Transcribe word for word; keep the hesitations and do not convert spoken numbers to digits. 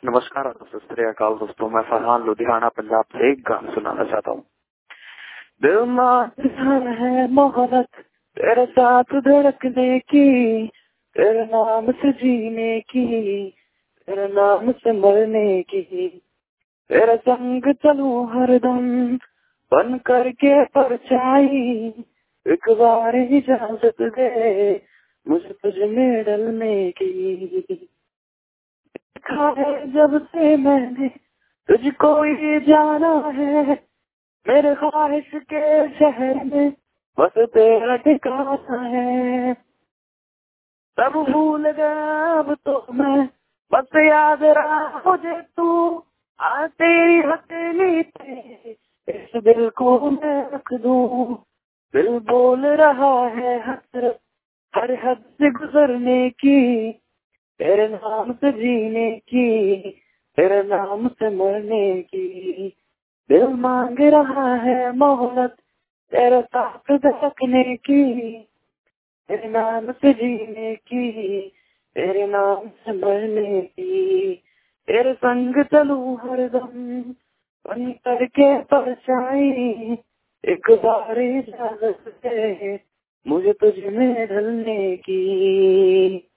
नमस्कार दोस्तों, सत श्री अकाल दोस्तों। मैं फरहान लुधियाना पंजाब से एक गाना सुनाना चाहता हूँ। दिल मांगता है मोहब्बत तेरे साथ धड़कने की, तेरे नाम से जीने की, तेरे नाम से मरने की, तेरे संग चलूं हरदम बन करके परछाई। एक बार इजाजत दे मुझे तुझ में डलने की। देखा है जब से मैंने तुझको ये जाना है, मेरे ख्वाहिश के शहर में बस तेरा ठिकाना है। सब भूल गया अब तो मैं, बस याद रहा मुझे तू। आज तेरी हथेली पे इस दिल को मैं रख दूं। दिल बोल रहा है हसरत हर हद से गुजरने की, तेरे नाम से जीने की, तेरे नाम से मरने की। दिल मांग रहा है मोहब्बत तेरे साथ धड़कने की, तेरे नाम से जीने की, तेरे नाम से मरने की। तेरे संग चलूं हरदम बन करके परछाई। एक बार इजाजत दे मुझे तुझ में ढलने की।